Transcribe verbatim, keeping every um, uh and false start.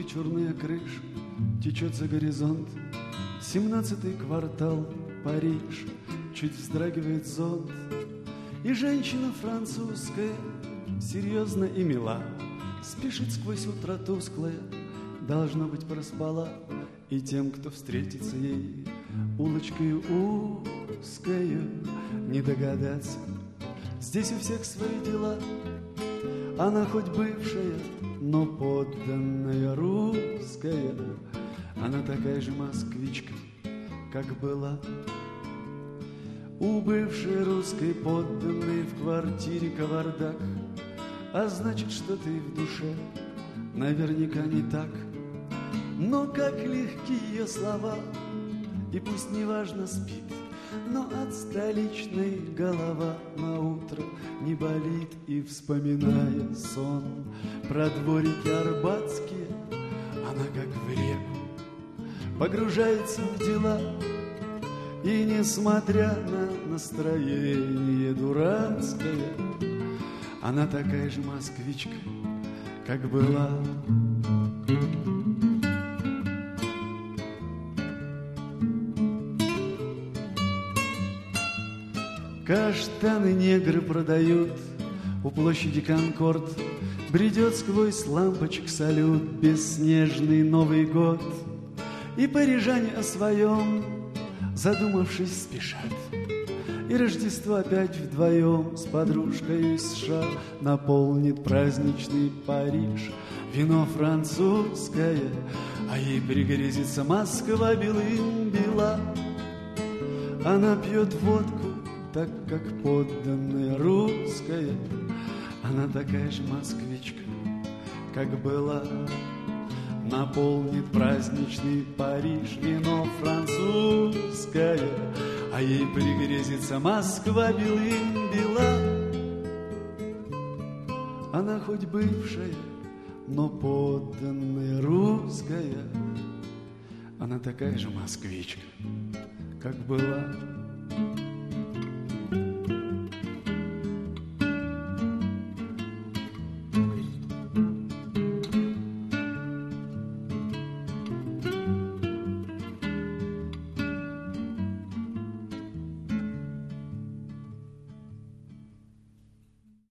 черная крыша течет за горизонт. Семнадцатый квартал, Париж, чуть вздрагивает зонт. И женщина французская, серьезно и мила, спешит сквозь утро тусклое, должно быть, проспала. И тем, кто встретится ей улочкою узкою, не догадаться. Здесь у всех свои дела. Она хоть бывшая, но подданная русская. Она такая же москвичка, как была. У бывшей русской подданной в квартире кавардак, а значит, что-то и в душе наверняка не так. Но как легки ее слова, и пусть неважно спит, но от столичной голова на утро не болит. И, вспоминая сон про дворики арбатские, она как в реку погружается в дела. И, несмотря на настроение дурацкое, она такая же москвичка, как была. Каштаны негры продают у площади Конкорд. Бредет сквозь лампочек салют бесснежный Новый год. И парижане о своем, задумавшись, спешат. И Рождество опять вдвоем с подружкой из США наполнит праздничный Париж. Вино французское, а ей пригрезится Москва белым бела. Она пьет водку, так как подданная русская. Она такая же москвичка, как была. Наполнит праздничный Париж вино французское, а ей пригрезится Москва белым бела. Она хоть бывшая, но подданная русская. Она такая же москвичка, как была.